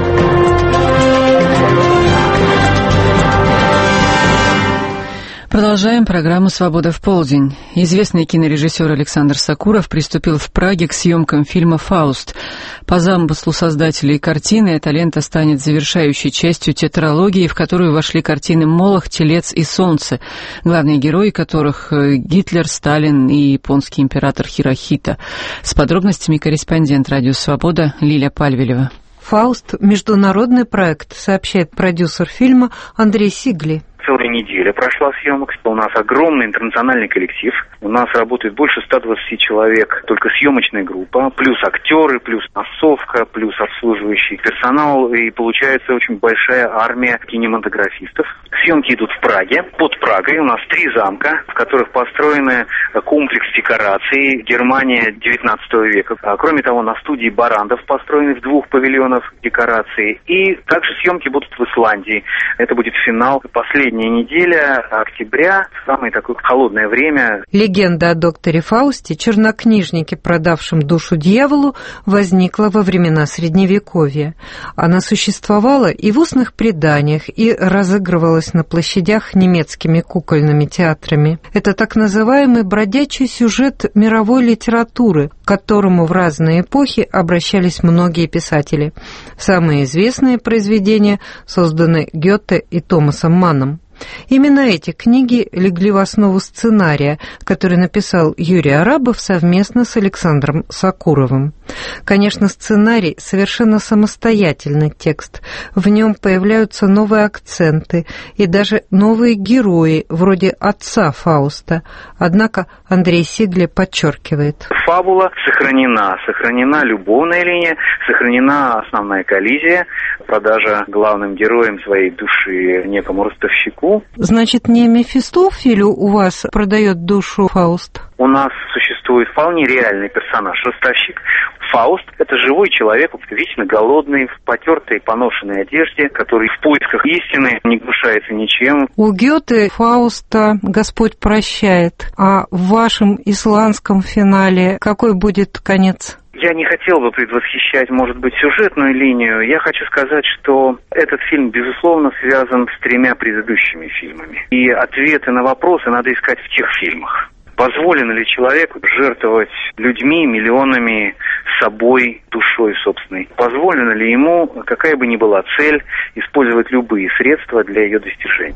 S1: Продолжаем программу «Свобода в полдень». Известный кинорежиссер Александр Сокуров приступил в Праге к съемкам фильма «Фауст». По замыслу создателей картины эта лента станет завершающей частью тетралогии, в которую вошли картины «Молох», «Телец» и «Солнце», главные герои которых Гитлер, Сталин и японский император Хирохита. С подробностями корреспондент «Радио Свобода» Лиля Пальвелева.
S3: «Фауст» – международный проект, сообщает продюсер фильма Андрей Сигли.
S6: Целая неделя прошла съемок. У нас огромный интернациональный коллектив. У нас работает больше 120 человек, только съемочная группа, плюс актеры, плюс массовка, плюс обслуживающий персонал. И получается очень большая армия кинематографистов. Съемки идут в Праге. Под Прагой у нас 3 замка, в которых построены комплекс декораций Германия 19 века. Кроме того, на студии Барандов построены в 2 павильонах декорации. И также съемки будут в Исландии. Это будет финал, последняя неделя октября, самое такое холодное время.
S3: Легенда о докторе Фаусте, чернокнижнике, продавшем душу дьяволу, возникла во времена Средневековья. Она существовала и в устных преданиях, и разыгрывалась на площадях немецкими кукольными театрами. Это так называемый бродячий сюжет мировой литературы, к которому в разные эпохи обращались многие писатели. Самые известные произведения созданы Гёте и Томасом Манном. Именно эти книги легли в основу сценария, который написал Юрий Арабов совместно с Александром Сокуровым. Конечно, сценарий совершенно самостоятельный текст. В нем появляются новые акценты и даже новые герои, вроде отца Фауста. Однако Андрей Сигли подчеркивает.
S6: Фабула сохранена любовная линия, сохранена основная коллизия, продажа главным героем своей души некому ростовщику.
S3: Значит, не Мефистофелю у вас продает душу Фауст?
S6: У нас существует вполне реальный персонаж, ростовщик. Фауст – это живой человек, вечно голодный, в потертой, поношенной одежде, который в поисках истины не гнушается ничем.
S3: У Гёте Фауста Господь прощает, а в вашем исландском финале какой будет конец?
S6: Я не хотел бы предвосхищать, может быть, сюжетную линию. Я хочу сказать, что этот фильм, безусловно, связан с 3 предыдущими фильмами. И ответы на вопросы надо искать в тех фильмах. Позволено ли человеку жертвовать людьми, миллионами, собой, душой собственной? Позволено ли ему, какая бы ни была цель, использовать любые средства для ее достижения?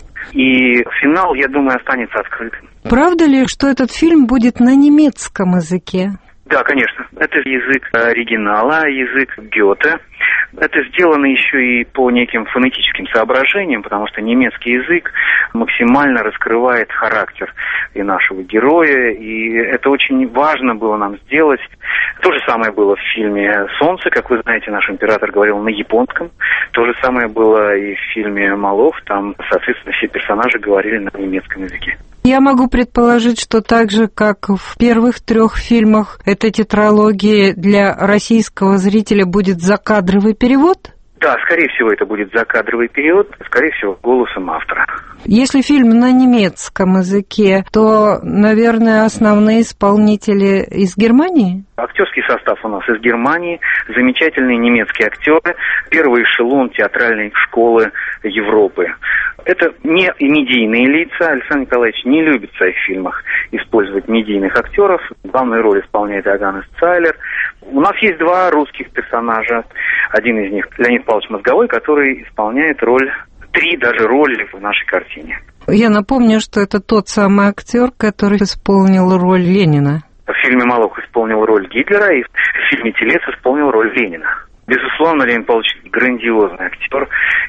S6: И финал, я думаю, останется открытым.
S3: Правда ли, что этот фильм будет на немецком языке?
S6: Да, конечно. Это язык оригинала, язык Гёте. Это сделано еще и по неким фонетическим соображениям, потому что немецкий язык максимально раскрывает характер и нашего героя, и это очень важно было нам сделать. То же самое было в фильме «Солнце», как вы знаете, наш император говорил на японском. То же самое было и в фильме «Малов», там, соответственно, все персонажи говорили на немецком языке.
S3: Я могу предположить, что так же, как в первых 3 фильмах, эта тетралогия для российского зрителя будет закадровый перевод?
S6: Да, скорее всего, это будет закадровый перевод, скорее всего, голосом автора.
S3: Если фильм на немецком языке, то, наверное, основные исполнители из Германии?
S6: Актерский состав у нас из Германии, замечательные немецкие актеры, первый эшелон театральной школы Европы. Это не медийные лица. Александр Николаевич не любит в своих фильмах использовать медийных актеров. Главную роль исполняет Иоганнес Цайлер. У нас есть 2 русских персонажа. Один из них Леонид Павлович Мозговой, который исполняет роль, 3 даже роли в нашей картине.
S3: Я напомню, что это тот самый актер, который исполнил роль Ленина.
S6: В фильме «Малов» исполнил роль Гитлера, и в фильме «Телец» исполнил роль Ленина. Безусловно, Леонид Павлович грандиозный актер,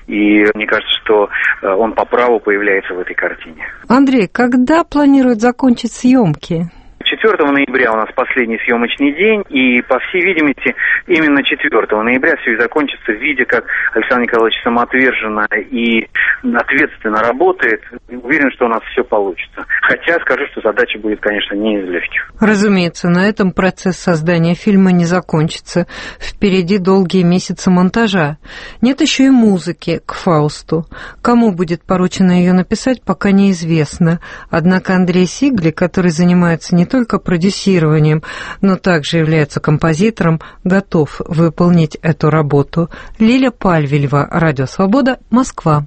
S6: и мне кажется, что он по праву появляется в этой картине.
S3: Андрей, когда планируют закончить съемки?
S6: 4 ноября у нас последний съемочный день, и, по всей видимости, именно 4 ноября все и закончится, видя, как Александр Николаевич самоотверженно и ответственно работает. Уверен, что у нас все получится. Хотя скажу, что задача будет, конечно, не из легких.
S3: Разумеется, на этом процесс создания фильма не закончится. Впереди долгие месяцы монтажа. Нет еще и музыки к «Фаусту». Кому будет поручено ее написать, пока неизвестно. Однако Андрей Сигли, который занимается не только продюсированием, но также является композитором, готов выполнить эту работу. Лиля Пальвелева, Радио Свобода, Москва.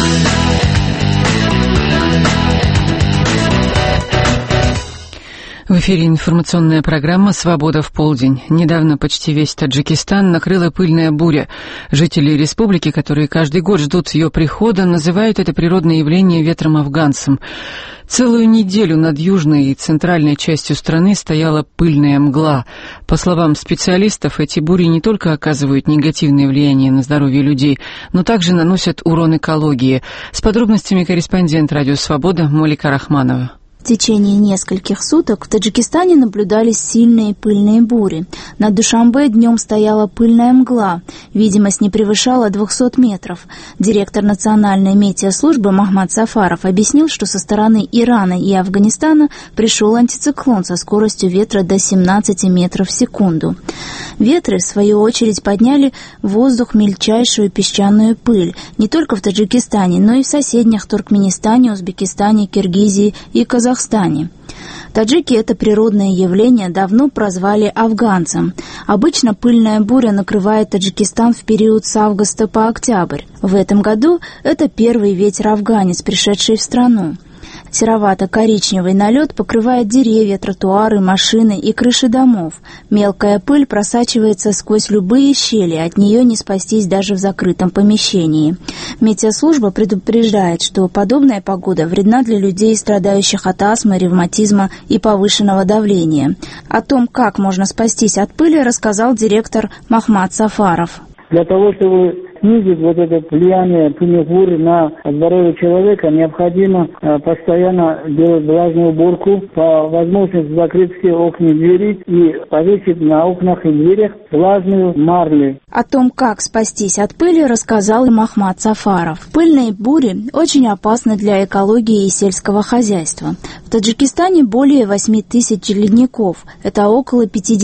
S3: В эфире информационная программа «Свобода в полдень». Недавно почти весь Таджикистан накрыла пыльная буря. Жители республики, которые каждый год ждут ее прихода, называют это природное явление ветром-афганцем. Целую неделю над южной и центральной частью страны стояла пыльная мгла. По словам специалистов, эти бури не только оказывают негативное влияние на здоровье людей, но также наносят урон экологии. С подробностями корреспондент «Радио Свобода» Молика Рахманова.
S7: В течение нескольких суток в Таджикистане наблюдались сильные пыльные бури. Над Душанбе днем стояла пыльная мгла. Видимость не превышала 200 метров. Директор национальной метеослужбы Махмад Сафаров объяснил, что со стороны Ирана и Афганистана пришел антициклон со скоростью ветра до 17 метров в секунду. Ветры, в свою очередь, подняли в воздух мельчайшую песчаную пыль не только в Таджикистане, но и в соседних Туркменистане, Узбекистане, Киргизии и Казахстане. Таджики это природное явление давно прозвали афганцем. Обычно пыльная буря накрывает Таджикистан в период с августа по октябрь. В этом году это первый ветер-афганец, пришедший в страну. Серовато-коричневый налет покрывает деревья, тротуары, машины и крыши домов. Мелкая пыль просачивается сквозь любые щели, от нее не спастись даже в закрытом помещении. Метеослужба предупреждает, что подобная погода вредна для людей, страдающих от астмы, ревматизма и повышенного давления. О том, как можно спастись от пыли, рассказал директор Махмад Сафаров.
S8: Для того, чтобы снизить вот это влияние пыльных бурь на здоровье человека, необходимо постоянно делать влажную уборку, по возможности закрыть все окна и двери и повесить на окнах и дверях влажную марлю.
S7: О том, как спастись от пыли, рассказал и Махмад Сафаров. Пыльные бури очень опасны для экологии и сельского хозяйства. В Таджикистане более 8 тысяч ледников. Это около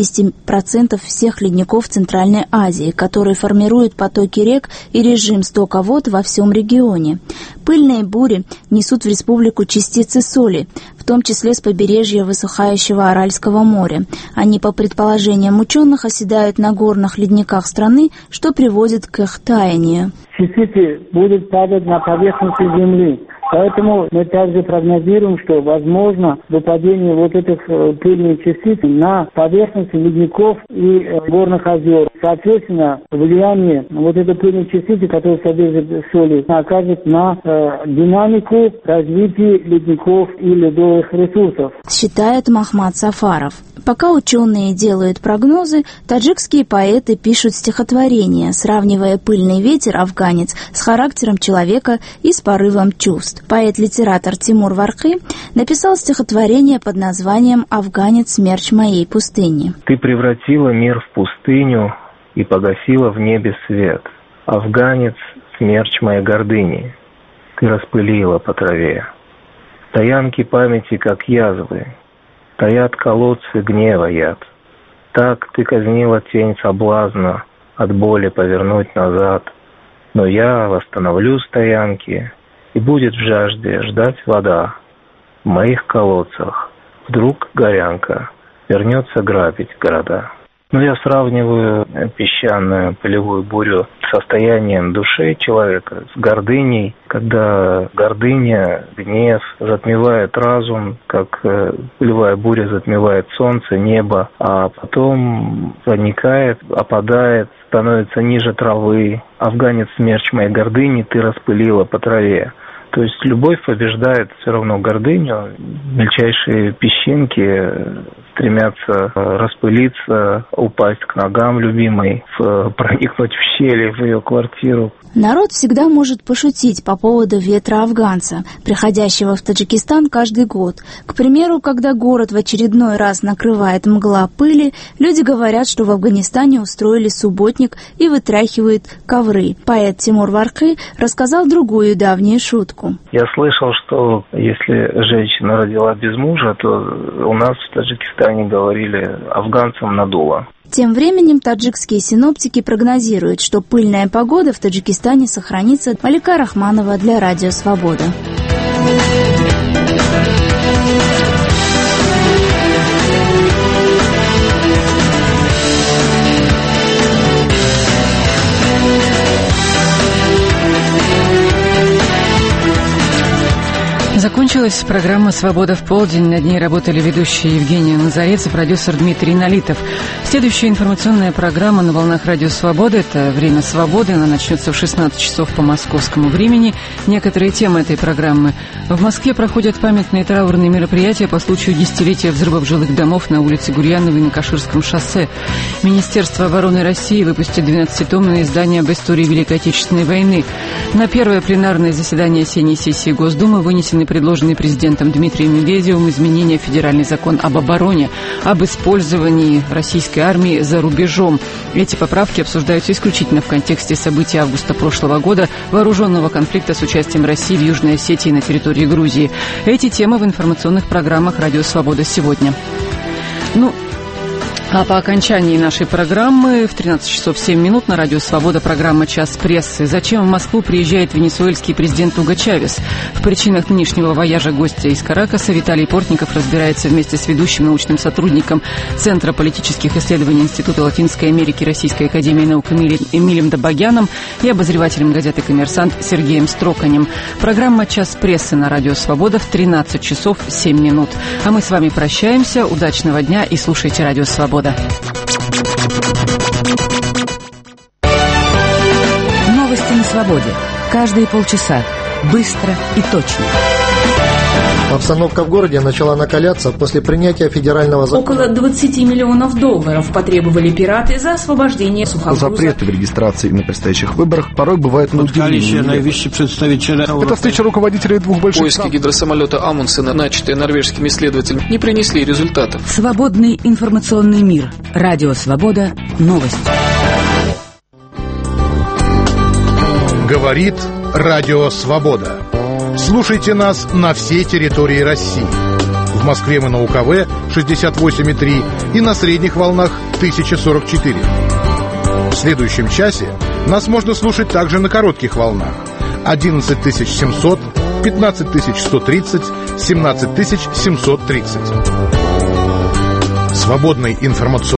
S7: 50% всех ледников Центральной Азии, которые формируют потоки рек и режим стока вод во всем регионе. Пыльные бури несут в республику частицы соли, в том числе с побережья высыхающего Аральского моря. Они, по предположениям ученых, оседают на горных ледниках страны, что приводит к их таянию.
S8: Частицы будут падать на поверхность земли. Поэтому мы также прогнозируем, что возможно выпадение вот этих пыльных частиц на поверхности ледников и горных озер. Соответственно, влияние вот этой пыльной частицы, которая содержит соли, окажет на динамику развития ледников и ледовых ресурсов.
S7: Считает Махмад Сафаров. Пока ученые делают прогнозы, таджикские поэты пишут стихотворения, сравнивая пыльный ветер афганец с характером человека и с порывом чувств. Поэт-литератор Тимур Варкы написал стихотворение под названием «Афганец, смерч моей пустыни».
S9: Ты превратила мир в пустыню и погасила в небе свет. Афганец, смерч моей гордыни, ты распылила по траве. Стоянки памяти, как язвы, стоят колодцы гнева яд. Так ты казнила тень соблазна от боли повернуть назад. Но я восстановлю стоянки, и будет в жажде ждать вода. В моих колодцах вдруг горянка вернется грабить города. Но я сравниваю песчаную полевую бурю с состоянием души человека, с гордыней, когда гордыня, гнев затмевает разум, как полевая буря затмевает солнце, небо, а потом проникает, опадает, становится ниже травы. Афганец, смерч моей гордыни, ты распылила по траве. То есть любовь побеждает все равно гордыню, мельчайшие песчинки стремятся распылиться, упасть к ногам любимой, проникнуть в щели в ее квартиру.
S7: Народ всегда может пошутить по поводу ветра афганца, приходящего в Таджикистан каждый год. К примеру, когда город в очередной раз накрывает мгла пыли, люди говорят, что в Афганистане устроили субботник и вытряхивают ковры. Поэт Тимур Варкы рассказал другую давнюю шутку.
S9: Я слышал, что если женщина родила без мужа, то у нас в Таджикистане говорили афганцам надуло.
S7: Тем временем таджикские синоптики прогнозируют, что пыльная погода в Таджикистане сохранится. Малика Рахманова для Радио Свобода.
S1: Закончилась программа «Свобода в полдень». Над ней работали ведущие Евгения Назарец и продюсер Дмитрий Налитов. Следующая информационная программа на волнах Радио Свобода – это «Время свободы». Она начнется в 16 часов по московскому времени. Некоторые темы этой программы. В Москве проходят памятные траурные мероприятия по случаю десятилетия взрывов жилых домов на улице Гурьянова и на Каширском шоссе. Министерство обороны России выпустит 12-томное издание об истории Великой Отечественной войны. На первое пленарное заседание осенней сессии Госдумы вынесены предложенные президентом Дмитрием Медведевым изменения в федеральный закон об обороне, об использовании российской армии за рубежом. Эти поправки обсуждаются исключительно в контексте событий августа прошлого года, вооруженного конфликта с участием России в Южной Осетии на территории Грузии. Эти темы в информационных программах «Радио Свобода» сегодня. А по окончании нашей программы в 13 часов 7 минут на Радио Свобода программа «Час прессы». Зачем в Москву приезжает венесуэльский президент Уго Чавес? В причинах нынешнего вояжа гостя из Каракаса Виталий Портников разбирается вместе с ведущим научным сотрудником Центра политических исследований Института Латинской Америки Российской академии наук Эмилем Добогяном и обозревателем газеты «Коммерсант» Сергеем Строканем. Программа «Час прессы» на Радио Свобода в 13 часов 7 минут. А мы с вами прощаемся. Удачного дня и слушайте Радио Свобода.
S24: Новости на свободе. Каждые полчаса. Быстро и точно.
S10: Обстановка в городе начала накаляться после принятия федерального закона.
S11: Около 20 миллионов долларов потребовали пираты за освобождение сухогруза.
S13: Запреты в регистрации на предстоящих выборах порой бывают на удивление.
S14: Это встреча руководителей двух больших
S15: Поиски
S14: стран.
S15: гидросамолета Амундсена, начатые норвежскими исследователями, не принесли результатов.
S24: Свободный информационный мир. Радио Свобода. Новости.
S16: Говорит Радио Свобода. Слушайте нас на всей территории России. В Москве мы на УКВ 68,3 и на средних волнах 1044. В следующем часе нас можно слушать также на коротких волнах 11700, 15130, 17730. Свободный информационный